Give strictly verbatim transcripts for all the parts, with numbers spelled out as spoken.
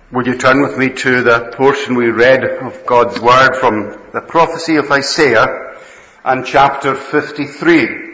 Would you turn with me to the portion we read of God's Word from the prophecy of Isaiah and chapter fifty-three.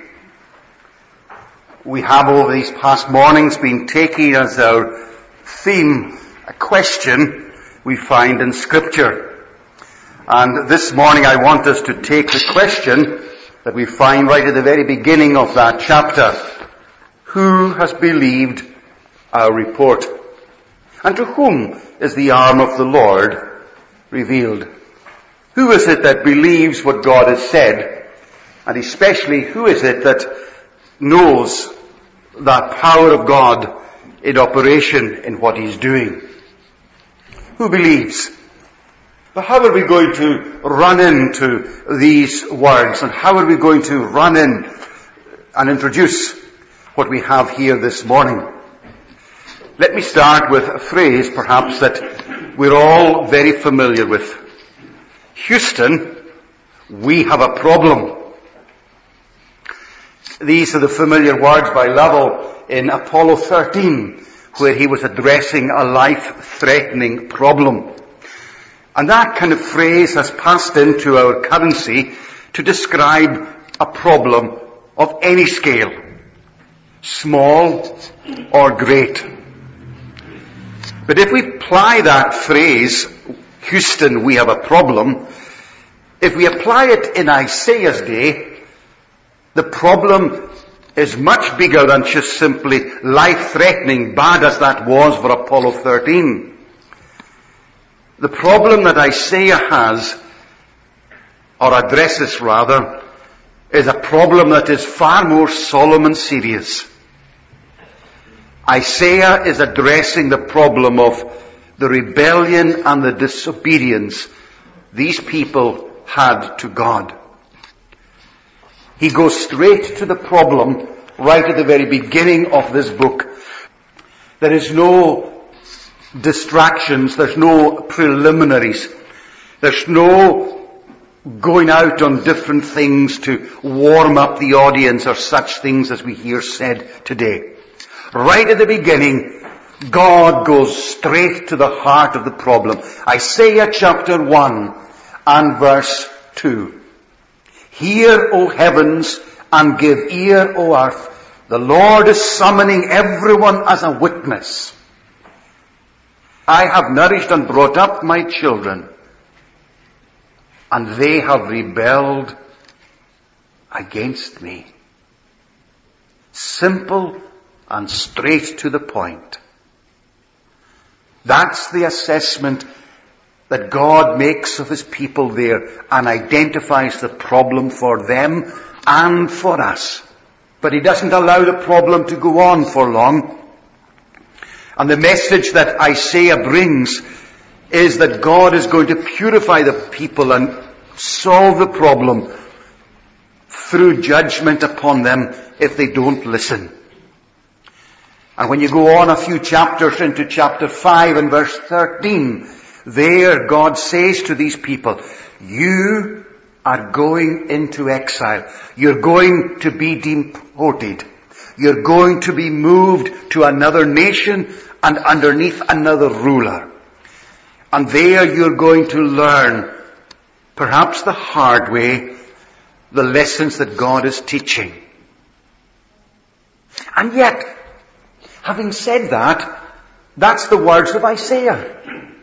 We have over these past mornings been taking as our theme a question we find in Scripture. And this morning I want us to take the question that we find right at the very beginning of that chapter. Who has believed our report? And to whom is the arm of the Lord revealed? Who is it that believes what God has said? And especially, who is it that knows that power of God in operation in what He's doing? Who believes? But how are we going to run into these words? And how are we going to run in and introduce what we have here this morning? Let me start with a phrase perhaps that we're all very familiar with. Houston, we have a problem. These are the familiar words by Lovell in Apollo thirteen, where he was addressing a life-threatening problem. And that kind of phrase has passed into our currency to describe a problem of any scale, small or great. But if we apply that phrase, Houston, we have a problem, if we apply it in Isaiah's day, the problem is much bigger than just simply life-threatening, bad as that was for Apollo thirteen. The problem that Isaiah has, or addresses rather, is a problem that is far more solemn and serious. Isaiah is addressing the problem of the rebellion and the disobedience these people had to God. He goes straight to the problem right at the very beginning of this book. There is no distractions, there's no preliminaries, there's no going out on different things to warm up the audience or such things as we hear said today. Right at the beginning, God goes straight to the heart of the problem. Isaiah chapter one and verse two. Hear, O heavens, and give ear, O earth. The Lord is summoning everyone as a witness. I have nourished and brought up my children, and they have rebelled against me. Simple and straight to the point. That's the assessment that God makes of His people there and identifies the problem for them and for us. But He doesn't allow the problem to go on for long. And the message that Isaiah brings is that God is going to purify the people and solve the problem through judgment upon them if they don't listen. And when you go on a few chapters into chapter five and verse thirteen, there God says to these people, you are going into exile. You're going to be deported. You're going to be moved to another nation and underneath another ruler. And there you're going to learn, perhaps the hard way, the lessons that God is teaching. And yet, having said that, that's the words of Isaiah.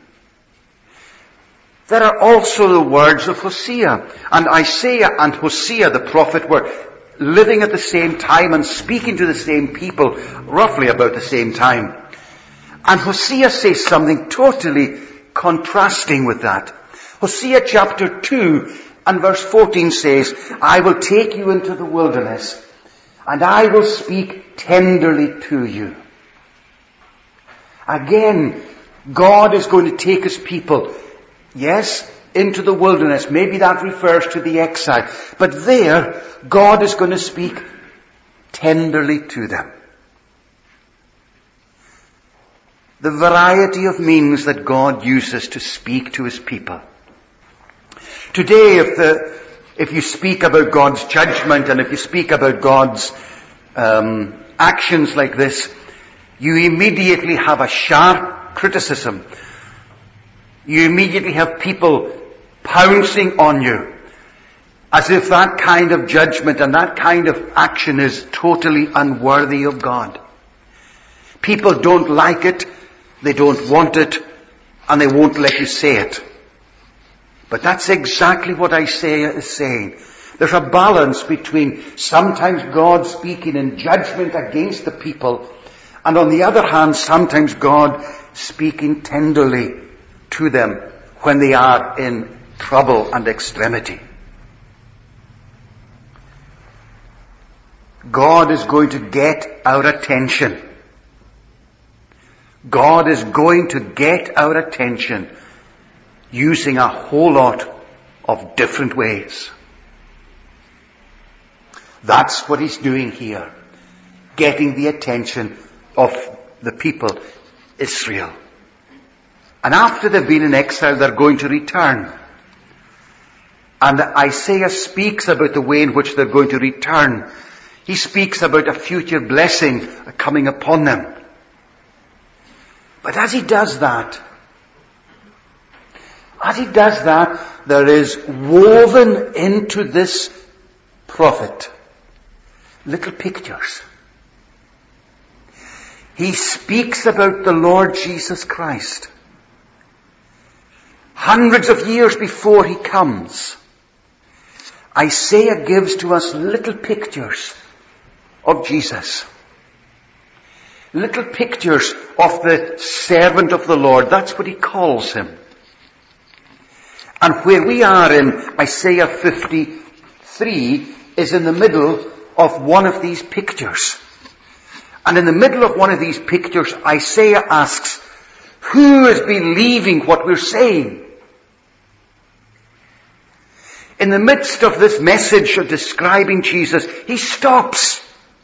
There are also the words of Hosea. And Isaiah and Hosea, the prophet, were living at the same time and speaking to the same people roughly about the same time. And Hosea says something totally contrasting with that. Hosea chapter two and verse fourteen says, I will take you into the wilderness, and I will speak tenderly to you. Again, God is going to take His people, yes, into the wilderness. Maybe that refers to the exile. But there, God is going to speak tenderly to them. The variety of means that God uses to speak to His people. Today, if the, if you speak about God's judgment and if you speak about God's um, actions like this, you immediately have a sharp criticism You immediately have people pouncing on you as if that kind of judgment and that kind of action is totally unworthy of God. People don't like it, they don't want it, and they won't let you say it. But that's exactly what Isaiah is saying. There's a balance between sometimes God speaking in judgment against the people, and on the other hand, sometimes God speaking tenderly to them when they are in trouble and extremity. God is going to get our attention. God is going to get our attention using a whole lot of different ways. That's what he's doing here. Getting the attention of the people, Israel. And after they've been in exile, they're going to return. And Isaiah speaks about the way in which they're going to return. He speaks about a future blessing coming upon them. But as he does that, as he does that, there is woven into this prophet little pictures. He speaks about the Lord Jesus Christ. Hundreds of years before he comes, Isaiah gives to us little pictures of Jesus. Little pictures of the servant of the Lord. That's what he calls him. And where we are in Isaiah fifty-three is in the middle of one of these pictures. And in the middle of one of these pictures, Isaiah asks, who is believing what we're saying? In the midst of this message of describing Jesus, he stops.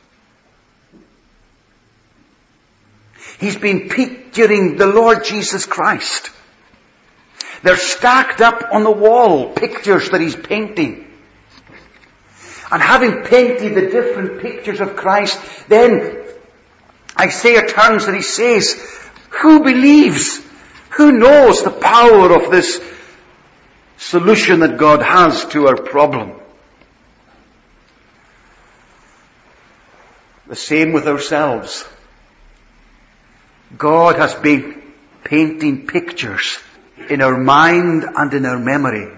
He's been picturing the Lord Jesus Christ. They're stacked up on the wall, pictures that he's painting. And having painted the different pictures of Christ, then Isaiah turns and he says, who believes? Who knows the power of this solution that God has to our problem? The same with ourselves. God has been painting pictures in our mind and in our memory.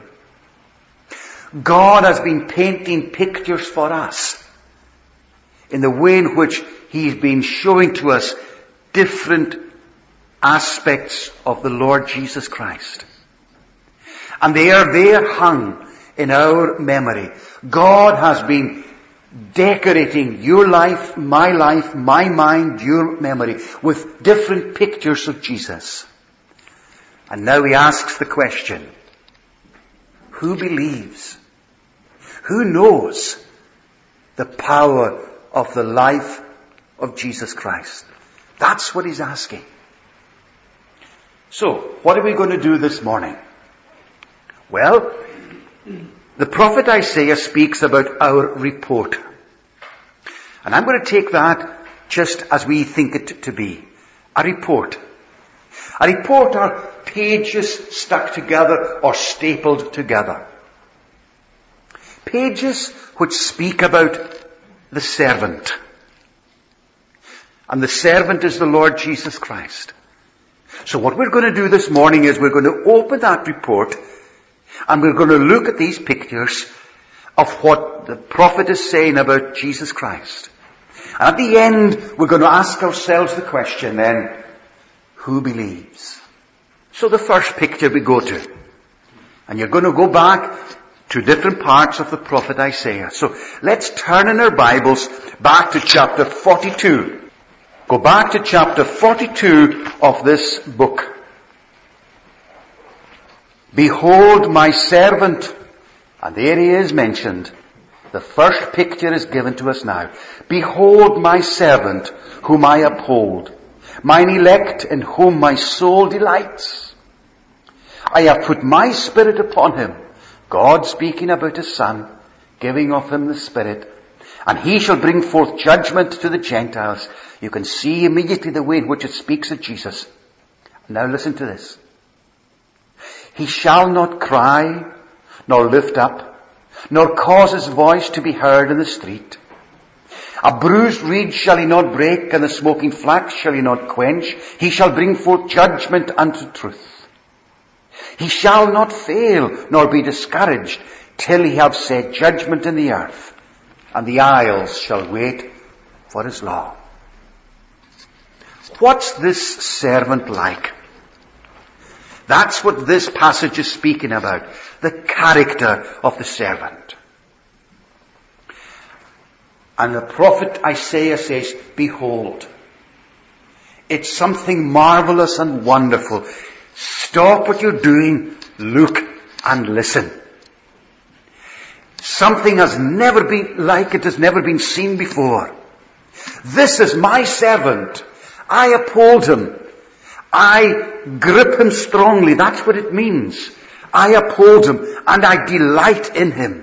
God has been painting pictures for us in the way in which he's been showing to us different aspects of the Lord Jesus Christ. And they are there hung in our memory. God has been decorating your life, my life, my mind, your memory with different pictures of Jesus. And now he asks the question, who believes? Who knows the power of the life of Jesus Christ? That's what he's asking. So, what are we going to do this morning? Well, the prophet Isaiah speaks about our report. And I'm going to take that just as we think it to be. A report. A report are pages stuck together or stapled together. Pages which speak about the servant. And the servant is the Lord Jesus Christ. So what we're going to do this morning is we're going to open that report and we're going to look at these pictures of what the prophet is saying about Jesus Christ. And at the end, we're going to ask ourselves the question then, who believes? So the first picture we go to. And you're going to go back to different parts of the prophet Isaiah. So let's turn in our Bibles back to chapter forty-two. Go back to chapter forty-two of this book. Behold my servant. And there he is mentioned. The first picture is given to us now. Behold my servant, whom I uphold, mine elect in whom my soul delights. I have put my spirit upon him. God speaking about his son, giving of him the spirit. And he shall bring forth judgment to the Gentiles. You can see immediately the way in which it speaks of Jesus. Now listen to this. He shall not cry, nor lift up, nor cause his voice to be heard in the street. A bruised reed shall he not break, and the smoking flax shall he not quench. He shall bring forth judgment unto truth. He shall not fail, nor be discouraged, till he have set judgment in the earth, and the isles shall wait for his law. What's this servant like? That's what this passage is speaking about. The character of the servant. And the prophet Isaiah says, behold. It's something marvelous and wonderful. Stop what you're doing, look and listen. Something has never been like it has never been seen before. This is my servant. I uphold him. I grip him strongly. That's what it means. I uphold him and I delight in him.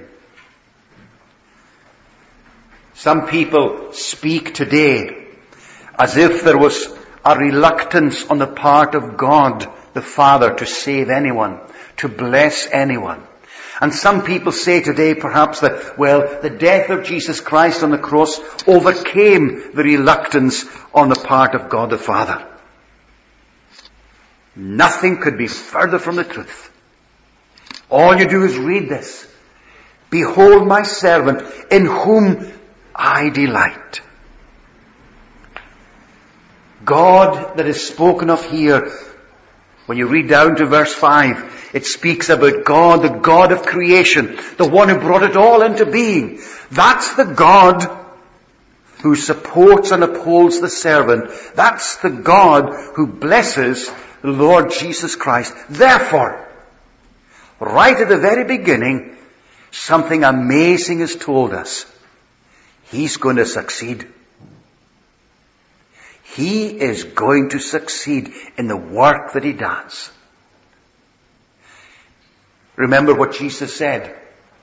Some people speak today as if there was a reluctance on the part of God the Father to save anyone, to bless anyone. And some people say today perhaps that, well, the death of Jesus Christ on the cross overcame the reluctance on the part of God the Father. Nothing could be further from the truth. All you do is read this. Behold my servant in whom I delight. God that is spoken of here, when you read down to verse five, it speaks about God, the God of creation, the one who brought it all into being. That's the God who supports and upholds the servant. That's the God who blesses the Lord Jesus Christ. Therefore, right at the very beginning, something amazing is told us. He's going to succeed. He is going to succeed in the work that he does. Remember what Jesus said.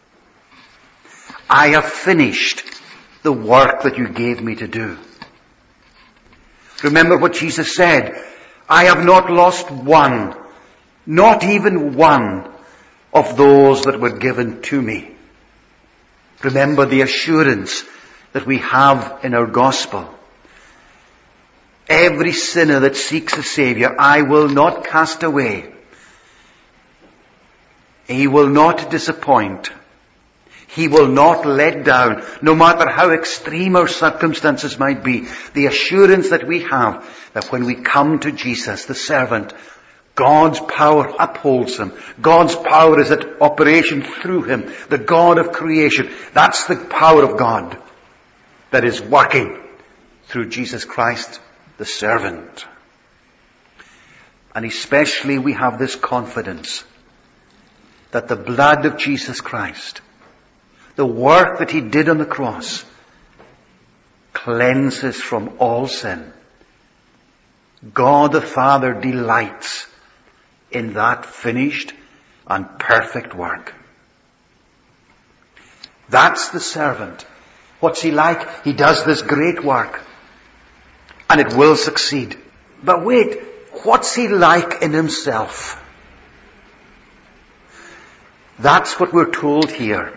I have finished the work that you gave me to do. Remember what Jesus said. I have not lost one, not even one of those that were given to me. Remember the assurance that we have in our gospel. Every sinner that seeks a Savior, I will not cast away. He will not disappoint. He will not let down, no matter how extreme our circumstances might be. The assurance that we have that when we come to Jesus, the servant, God's power upholds him. God's power is at operation through him. The God of creation. That's the power of God that is working through Jesus Christ, the servant. And especially we have this confidence that the blood of Jesus Christ, the work that he did on the cross, cleanses from all sin. God the Father delights in that finished and perfect work. That's the servant. What's he like? He does this great work. And it will succeed. But wait, what's he like in himself? That's what we're told here.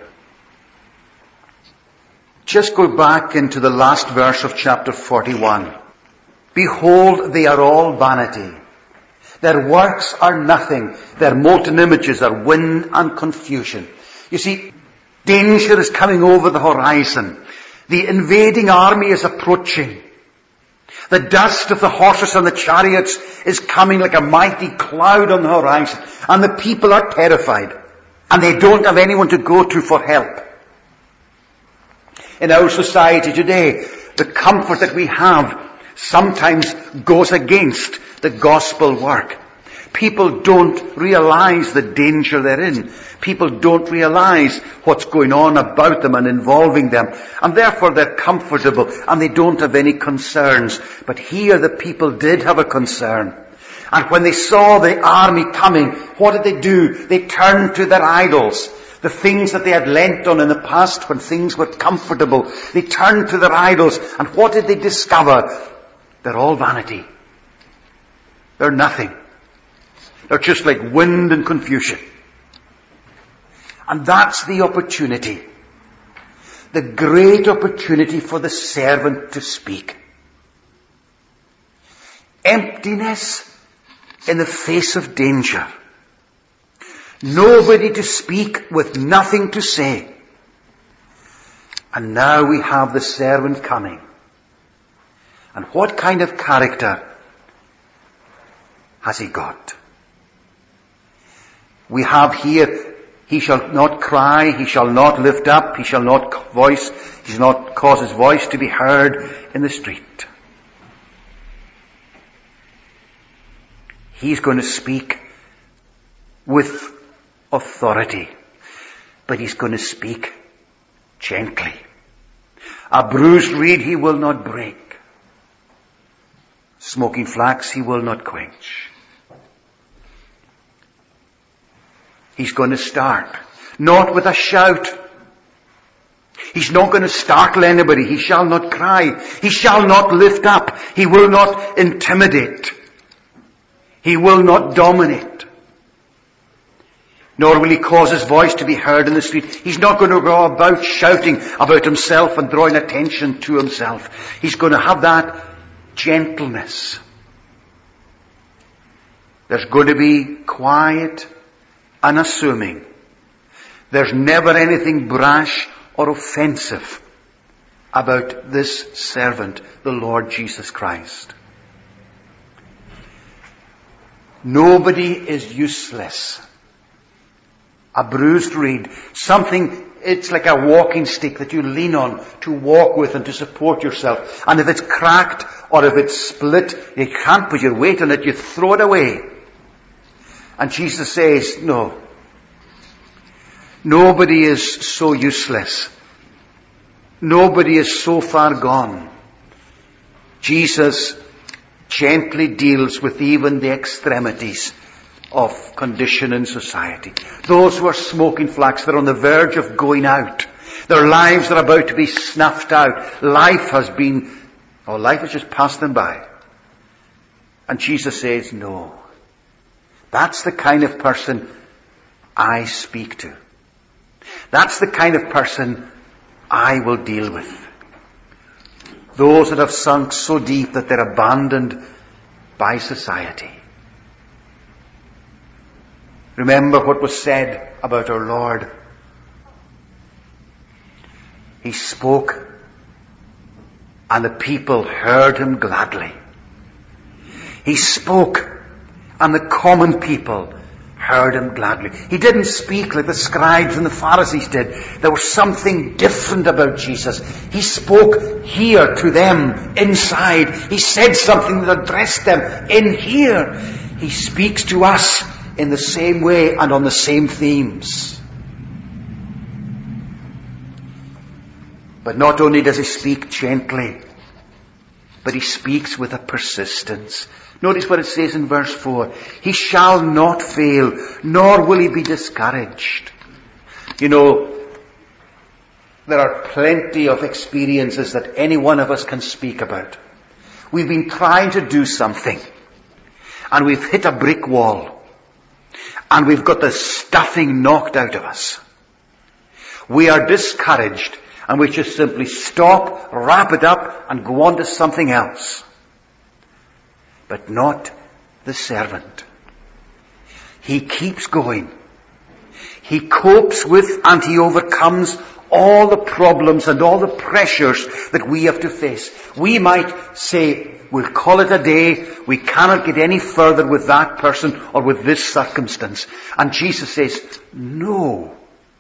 Just go back into the last verse of chapter forty-one. Behold, they are all vanity. Their works are nothing. Their molten images are wind and confusion. You see, danger is coming over the horizon. The invading army is approaching. The dust of the horses and the chariots is coming like a mighty cloud on the horizon. And the people are terrified. And they don't have anyone to go to for help. In our society today, the comfort that we have sometimes goes against the gospel work. People don't realize the danger they're in. People don't realize what's going on about them and involving them. And therefore they're comfortable and they don't have any concerns. But here the people did have a concern. And when they saw the army coming, what did they do? They turned to their idols. The things that they had leant on in the past when things were comfortable. They turned to their idols. And what did they discover? They're all vanity. They're nothing. They're just like wind and confusion. And that's the opportunity. The great opportunity for the servant to speak. Emptiness in the face of danger. Nobody to speak with nothing to say. And now we have the servant coming. And what kind of character has he got? We have here, he shall not cry, he shall not lift up, he shall not voice, he shall not cause his voice to be heard in the street. He's going to speak with authority, but he's going to speak gently. A bruised reed he will not break. Smoking flax he will not quench. He's going to start, not with a shout. He's not going to startle anybody. He shall not cry. He shall not lift up. He will not intimidate. He will not dominate. Nor will he cause his voice to be heard in the street. He's not going to go about shouting about himself and drawing attention to himself. He's going to have that gentleness. There's going to be quiet, unassuming. There's never anything brash or offensive about this servant, the Lord Jesus Christ. Nobody is useless. A bruised reed, something, it's like a walking stick that you lean on to walk with and to support yourself. And if it's cracked or if it's split, you can't put your weight on it, you throw it away. And Jesus says, no. Nobody is so useless. Nobody is so far gone. Jesus gently deals with even the extremities of condition in society. Those who are smoking flax, they're on the verge of going out. Their lives are about to be snuffed out. Life has been, oh, life has just passed them by. And Jesus says, no. That's the kind of person I speak to. That's the kind of person I will deal with. Those that have sunk so deep that they're abandoned by society. Remember what was said about our Lord. He spoke and the people heard him gladly. He spoke and the common people heard him gladly. He didn't speak like the scribes and the Pharisees did. There was something different about Jesus. He spoke here to them inside. He said something that addressed them in here. He speaks to us in the same way and on the same themes. But not only does he speak gently, but he speaks with a persistence. Notice what it says in verse four. He shall not fail, nor will he be discouraged. You know, there are plenty of experiences that any one of us can speak about. We've been trying to do something, and we've hit a brick wall. And we've got the stuffing knocked out of us. We are discouraged and we just simply stop, wrap it up and go on to something else. But not the servant. He keeps going. He copes with and he overcomes all the problems and all the pressures that we have to face. We might say, we'll call it a day. We cannot get any further with that person or with this circumstance. And Jesus says, no.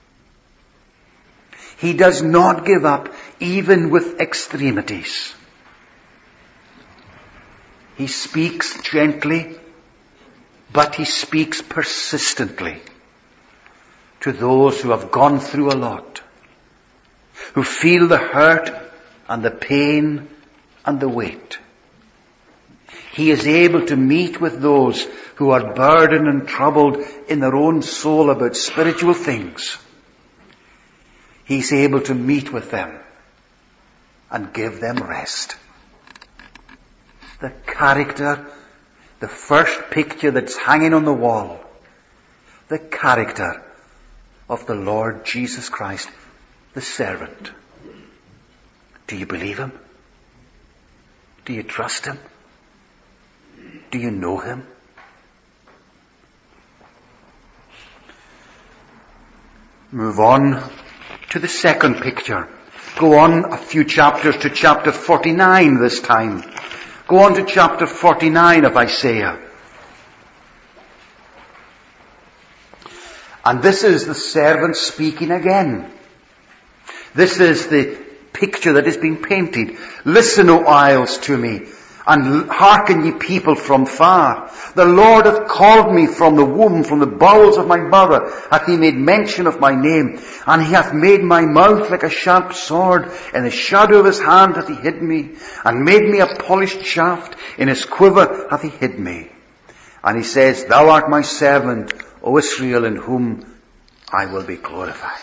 He does not give up even with extremities. He speaks gently, but he speaks persistently to those who have gone through a lot, who feel the hurt and the pain and the weight. He is able to meet with those who are burdened and troubled in their own soul about spiritual things. He's able to meet with them and give them rest. The character, the the first picture that's hanging on the wall, the character of the Lord Jesus Christ, the servant. Do you believe him? Do you trust him? Do you know him? Move on to the second picture. Go on a few chapters to chapter forty-nine this time. Go on to chapter forty-nine of Isaiah. And this is the servant speaking again. This is the picture that is being painted. Listen, O isles, to me, and hearken, ye people from far. The Lord hath called me from the womb, from the bowels of my mother, hath he made mention of my name. And he hath made my mouth like a sharp sword. In the shadow of his hand hath he hid me, and made me a polished shaft. In his quiver hath he hid me. And he says, Thou art my servant, O Israel, in whom I will be glorified.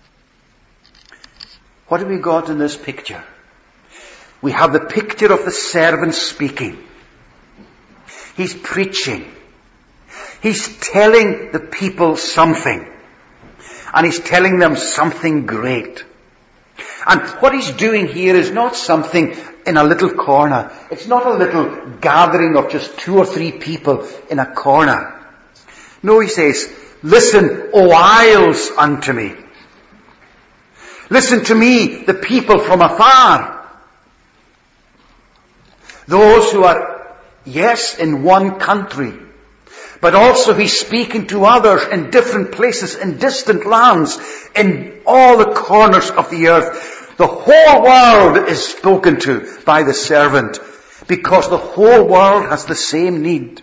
What have we got in this picture? We have the picture of the servant speaking. He's preaching. He's telling the people something. And he's telling them something great. And what he's doing here is not something in a little corner. It's not a little gathering of just two or three people in a corner. No, he says, Listen, O isles, unto me. Listen to me, the people from afar. Those who are, yes, in one country, but also he's speaking to others in different places, in distant lands, in all the corners of the earth. The whole world is spoken to by the servant, because the whole world has the same need.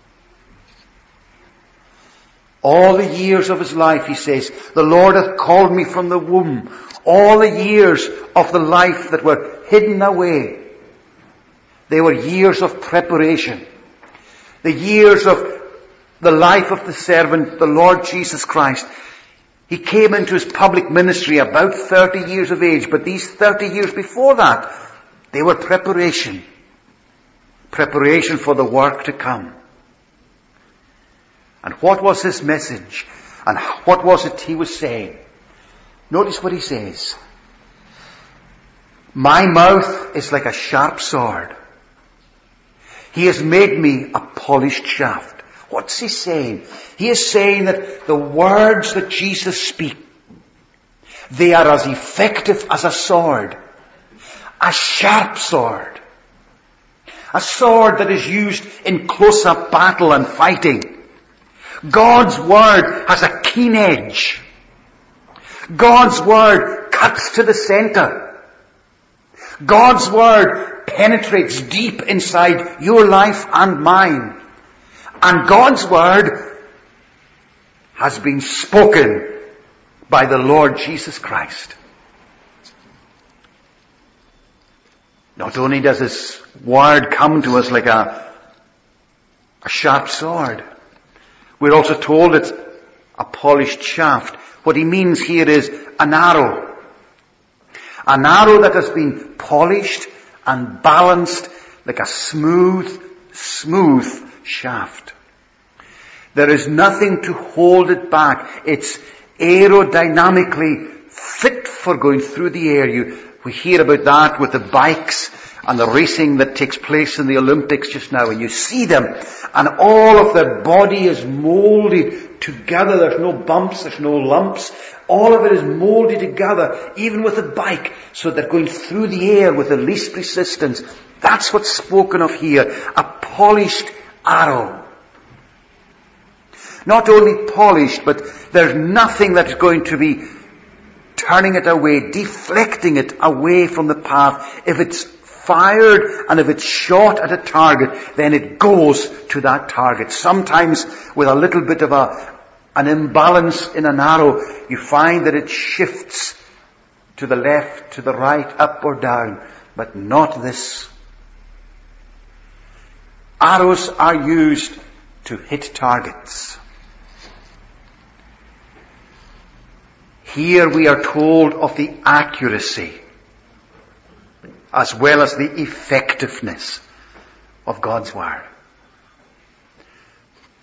All the years of his life, he says, the Lord hath called me from the womb. All the years of the life that were hidden away, they were years of preparation. The years of the life of the servant, the Lord Jesus Christ. He came into his public ministry about thirty years of age, but these thirty years before that, they were preparation. Preparation for the work to come. And what was his message? And what was it he was saying? Notice what he says. My mouth is like a sharp sword. He has made me a polished shaft. What's he saying? He is saying that the words that Jesus speaks, they are as effective as a sword. A sharp sword. A sword that is used in close-up battle and fighting. God's word has a keen edge. God's word cuts to the center. God's word penetrates deep inside your life and mine. And God's word has been spoken by the Lord Jesus Christ. Not only does his word come to us like a, a sharp sword, we're also told it's a polished shaft. What he means here is an arrow. An arrow that has been polished and balanced like a smooth, smooth shaft. There is nothing to hold it back. It's aerodynamically fit for going through the air. You, we hear about that with the bikes and the racing that takes place in the Olympics just now. And you see them, and all of their body is molded together. There's no bumps, there's no lumps. All of it is molded together, even with the bike, so they're going through the air with the least resistance. That's what's spoken of here. A polished arrow. Not only polished, but there's nothing that's going to be turning it away, deflecting it away from the path. If it's fired and if it's shot at a target, then it goes to that target. Sometimes with a little bit of a an imbalance in an arrow, you find that it shifts to the left, to the right, up or down, but not this. Arrows are used to hit targets. Here we are told of the accuracy as well as the effectiveness of God's Word.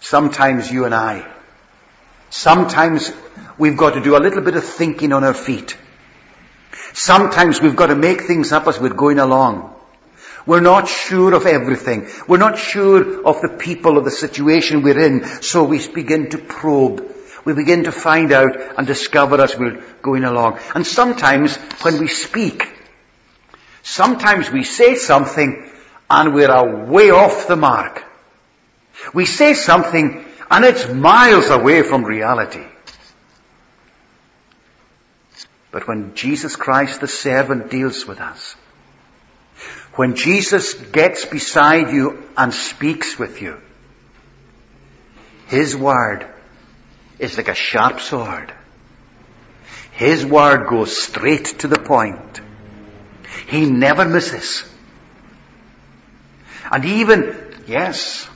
Sometimes you and I. Sometimes we've got to do a little bit of thinking on our feet. Sometimes we've got to make things up as we're going along. We're not sure of everything. We're not sure of the people or the situation we're in, so we begin to probe. We begin to find out and discover as we're going along. And sometimes when we speak, sometimes we say something and we're a way off the mark. We say something and it's miles away from reality. But when Jesus Christ the servant deals with us, when Jesus gets beside you and speaks with you, His word is like a sharp sword. His word goes straight to the point. He never misses. And even, yes,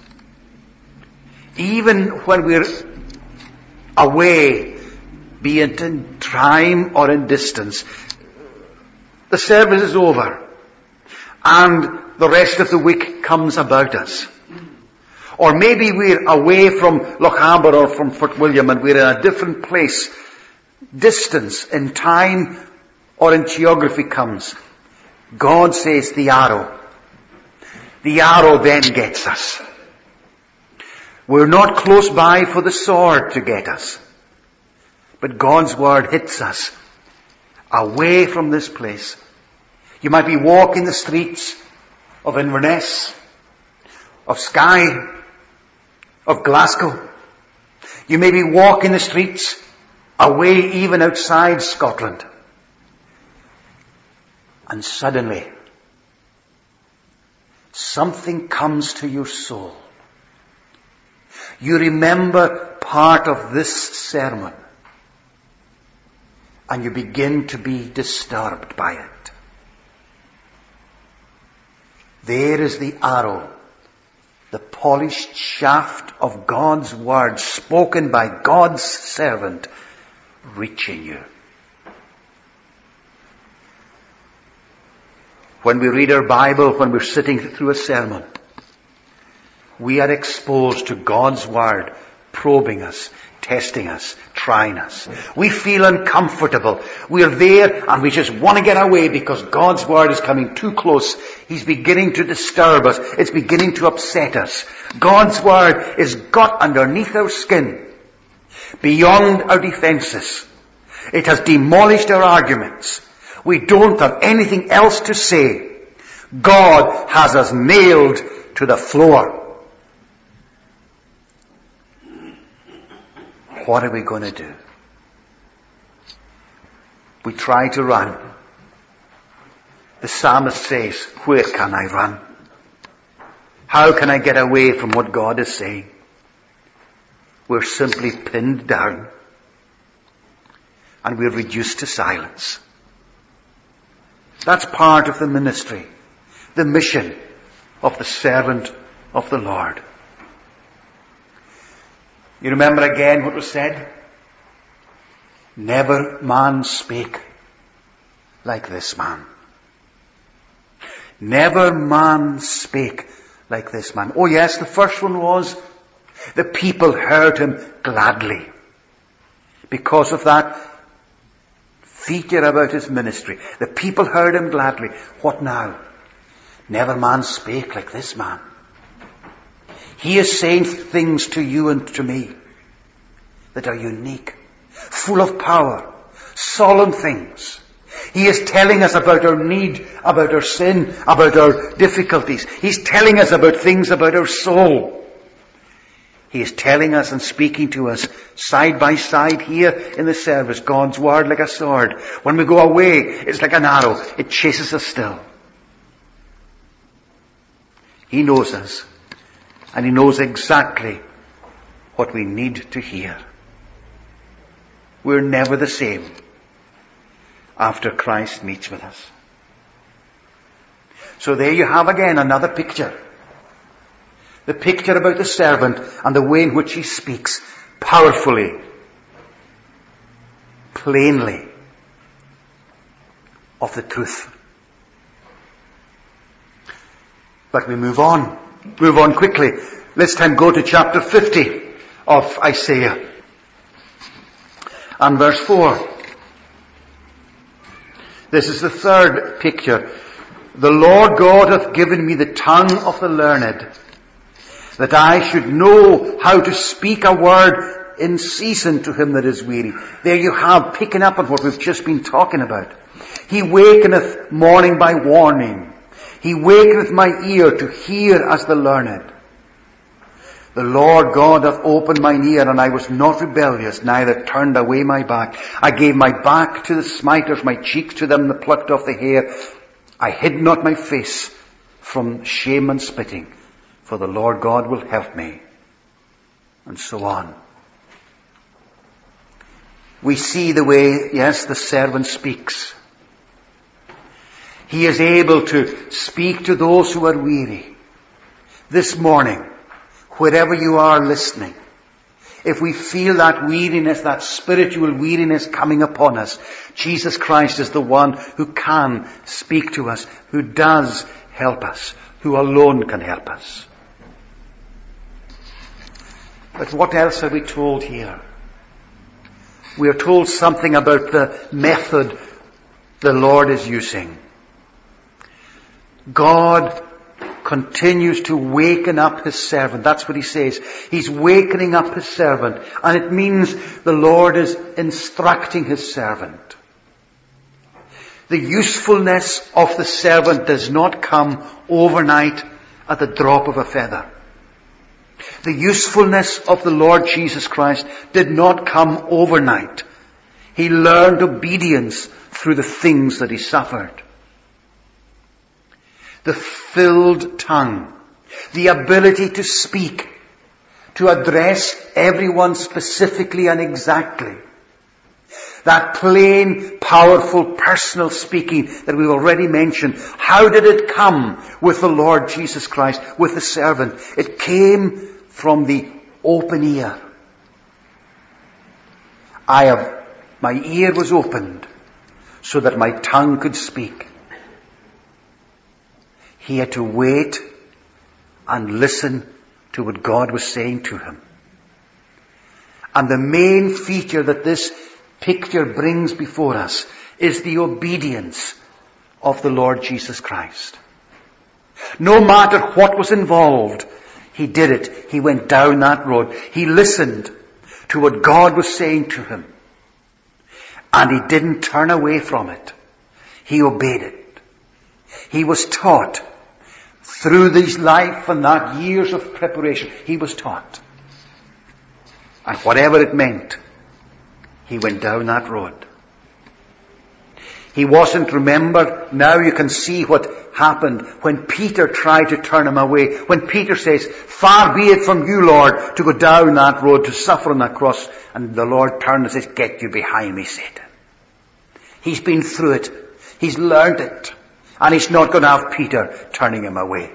even when we're away, be it in time or in distance, the service is over and the rest of the week comes about us. Or maybe we're away from Lochaber or from Fort William and we're in a different place. Distance in time or in geography comes. God says the arrow. The arrow then gets us. We're not close by for the sword to get us. But God's word hits us away from this place. You might be walking the streets of Inverness, of Skye, of Glasgow. You may be walking the streets away even outside Scotland. And suddenly, something comes to your soul. You remember part of this sermon. And you begin to be disturbed by it. There is the arrow, the polished shaft of God's word spoken by God's servant reaching you. When we read our Bible, when we're sitting through a sermon, we are exposed to God's word probing us, testing us, trying us. We feel uncomfortable. We're there and we just want to get away because God's word is coming too close. He's beginning to disturb us. It's beginning to upset us. God's word is got underneath our skin, beyond our defenses. It has demolished our arguments. We don't have anything else to say. God has us nailed to the floor. What are we going to do? We try to run. The psalmist says, where can I run? How can I get away from what God is saying? We're simply pinned down. And we're reduced to silence. That's part of the ministry, the mission of the servant of the Lord. You remember again what was said? Never man spake like this man. Never man spake like this man. Oh yes, the first one was, the people heard him gladly. Because of that feature about his ministry. The people heard him gladly. What now? Never man spake like this man. He is saying things to you and to me that are unique, full of power, solemn things. He is telling us about our need, about our sin, about our difficulties. He's telling us about things about our soul. He is telling us and speaking to us side by side here in the service. God's word like a sword. When we go away, it's like an arrow. It chases us still. He knows us. And He knows exactly what we need to hear. We're never the same after Christ meets with us. So there you have again another picture. The picture about the servant and the way in which he speaks powerfully, plainly, of the truth. But we move on. Move on quickly. This time go to chapter fifty of Isaiah and verse four. This is the third picture. The Lord God hath given me the tongue of the learned, that I should know how to speak a word in season to him that is weary. There you have, picking up on what we've just been talking about. He wakeneth morning by warning. He wakeneth my ear to hear as the learned. The Lord God hath opened mine ear, and I was not rebellious, neither turned away my back. I gave my back to the smiters, my cheeks to them that plucked off the hair. I hid not my face from shame and spitting, for the Lord God will help me. And so on. We see the way, yes, the servant speaks. He is able to speak to those who are weary. This morning, wherever you are listening, if we feel that weariness, that spiritual weariness coming upon us, Jesus Christ is the one who can speak to us, who does help us, who alone can help us. But what else are we told here? We are told something about the method the Lord is using. God continues to waken up his servant. That's what he says. He's wakening up his servant. And it means the Lord is instructing his servant. The usefulness of the servant does not come overnight at the drop of a feather. The usefulness of the Lord Jesus Christ did not come overnight. He learned obedience through the things that he suffered. The filled tongue, the ability to speak, to address everyone specifically and exactly. That plain, powerful, personal speaking that we've already mentioned. How did it come with the Lord Jesus Christ, with the servant? It came from the open ear. I have, my ear was opened so that my tongue could speak. He had to wait and listen to what God was saying to him. And the main feature that this picture brings before us is the obedience of the Lord Jesus Christ. No matter what was involved, he did it. He went down that road. He listened to what God was saying to him. And he didn't turn away from it. He obeyed it. He was taught. Through this life and that years of preparation, he was taught. And whatever it meant, he went down that road. He wasn't, remember, now you can see what happened when Peter tried to turn him away. When Peter says, far be it from you, Lord, to go down that road, to suffer on that cross. And the Lord turned and says, get you behind me, Satan. He's been through it. He's learned it. And he's not going to have Peter turning him away.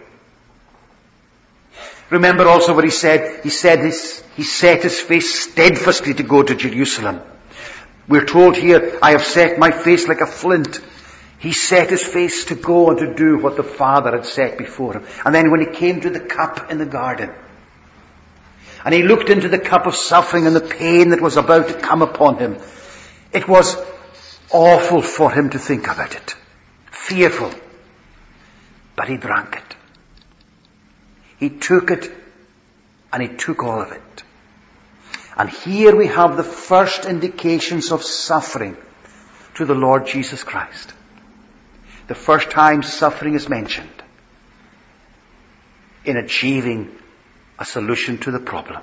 Remember also what he said. He said his, he set his face steadfastly to go to Jerusalem. We're told here, I have set my face like a flint. He set his face to go and to do what the Father had set before him. And then when he came to the cup in the garden, and he looked into the cup of suffering and the pain that was about to come upon him, it was awful for him to think about it. Fearful. But he drank it. He took it, and he took all of it. And here we have the first indications of suffering to the Lord Jesus Christ. The first time suffering is mentioned in achieving a solution to the problem.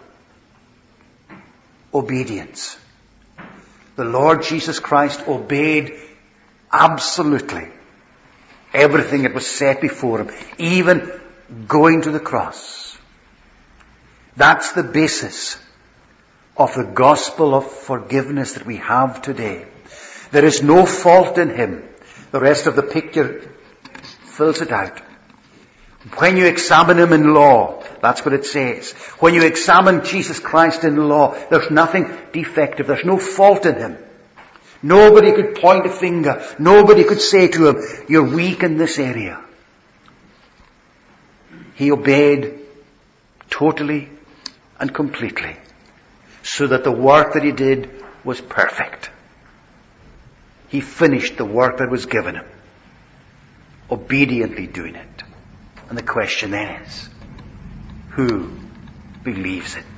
Obedience. The Lord Jesus Christ obeyed absolutely everything that was set before him, even going to the cross. That's the basis of the gospel of forgiveness that we have today. There is no fault in him. The rest of the picture fills it out. When you examine him in law, that's what it says. When you examine Jesus Christ in law, there's nothing defective. There's no fault in him. Nobody could point a finger. Nobody could say to him, you're weak in this area. He obeyed totally and completely, so that the work that he did was perfect. He finished the work that was given him, obediently doing it. And the question then is, who believes it?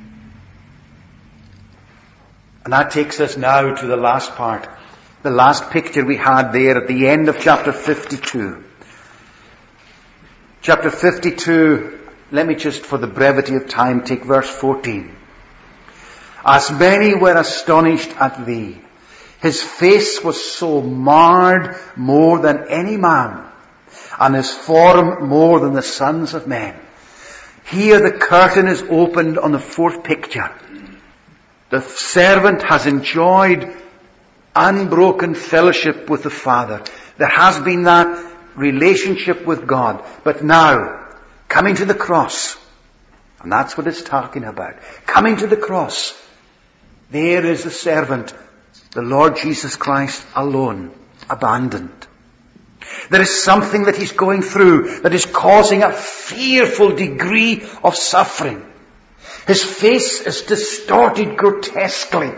And that takes us now to the last part, the last picture we had there at the end of chapter fifty-two. Chapter fifty-two, let me just, for the brevity of time, take verse fourteen. As many were astonished at thee, his face was so marred more than any man, and his form more than the sons of men. Here the curtain is opened on the fourth picture. The servant has enjoyed unbroken fellowship with the Father. There has been that relationship with God. But now, coming to the cross, and that's what it's talking about, coming to the cross, there is the servant, the Lord Jesus Christ, alone, abandoned. There is something that he's going through that is causing a fearful degree of suffering. His face is distorted grotesquely.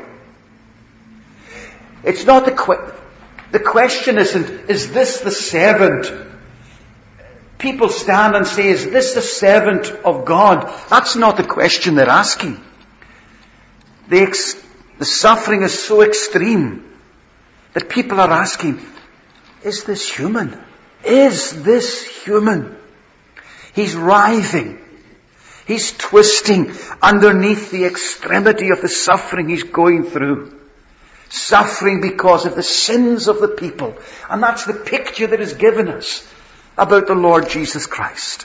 It's not the que- the question isn't, is this the servant? People stand and say, is this the servant of God? That's not the question they're asking. The, ex- the suffering is so extreme that people are asking, is this human? Is this human? He's writhing. He's twisting underneath the extremity of the suffering he's going through. Suffering because of the sins of the people. And that's the picture that is given us about the Lord Jesus Christ.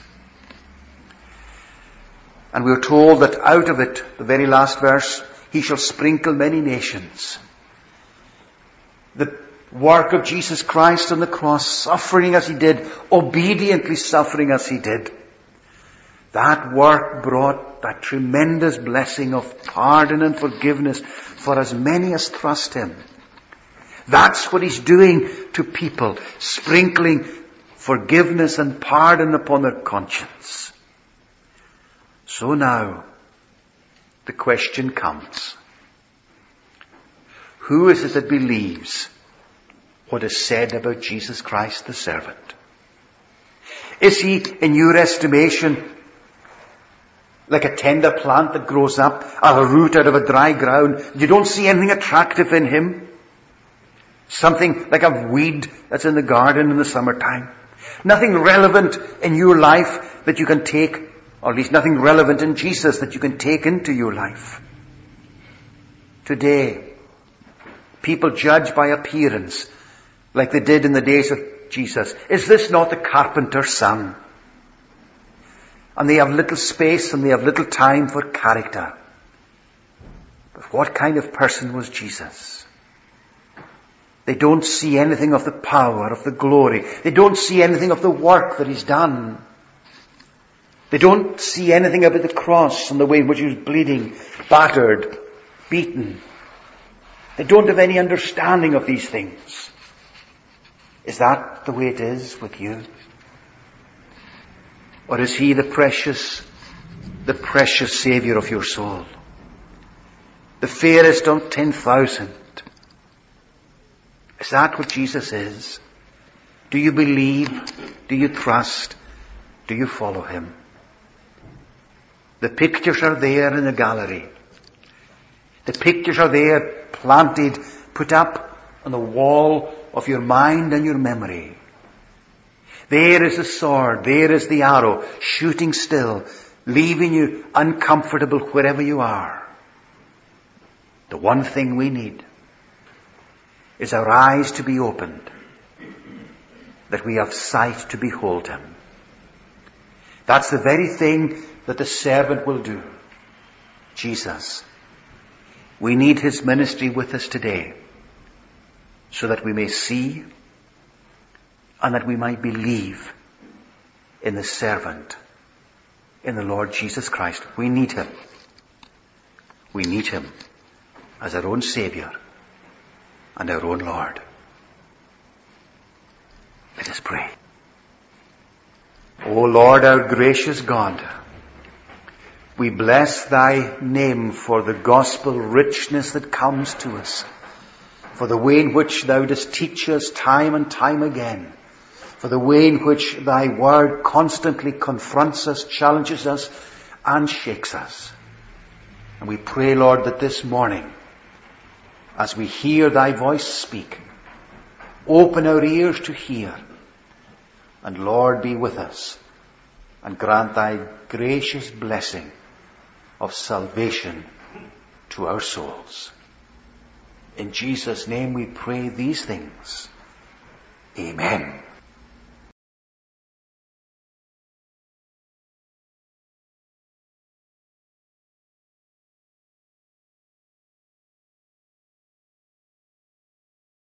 And we're told that out of it, the very last verse, he shall sprinkle many nations. The work of Jesus Christ on the cross, suffering as he did, obediently suffering as he did, that work brought that tremendous blessing of pardon and forgiveness for as many as trust him. That's what he's doing to people, sprinkling forgiveness and pardon upon their conscience. So now, the question comes, who is it that believes what is said about Jesus Christ the servant? Is he, in your estimation, like a tender plant that grows up out of a root out of a dry ground? You don't see anything attractive in him? Something like a weed that's in the garden in the summertime? Nothing relevant in your life that you can take, or at least nothing relevant in Jesus that you can take into your life? Today, people judge by appearance, like they did in the days of Jesus. Is this not the carpenter's son? And they have little space and they have little time for character. But what kind of person was Jesus? They don't see anything of the power, of the glory. They don't see anything of the work that he's done. They don't see anything about the cross and the way in which he was bleeding, battered, beaten. They don't have any understanding of these things. Is that the way it is with you? Or is he the precious, the precious Savior of your soul? The fairest of ten thousand? Is that what Jesus is? Do you believe? Do you trust? Do you follow him? The pictures are there in the gallery. The pictures are there, planted, put up on the wall of your mind and your memory. There is the sword, there is the arrow, shooting still, leaving you uncomfortable wherever you are. The one thing we need is our eyes to be opened, that we have sight to behold him. That's the very thing that the servant will do. Jesus. We need his ministry with us today, so that we may see and that we might believe in the servant, in the Lord Jesus Christ. We need him. We need him as our own Savior and our own Lord. Let us pray. O Lord, our gracious God, We bless thy name for the gospel richness that comes to us, for the way in which thou dost teach us time and time again, for the way in which thy word constantly confronts us, challenges us, and shakes us. And we pray, Lord, that this morning, as we hear thy voice speak, open our ears to hear, and Lord, be with us, and grant thy gracious blessing of salvation to our souls. In Jesus' name we pray these things. Amen.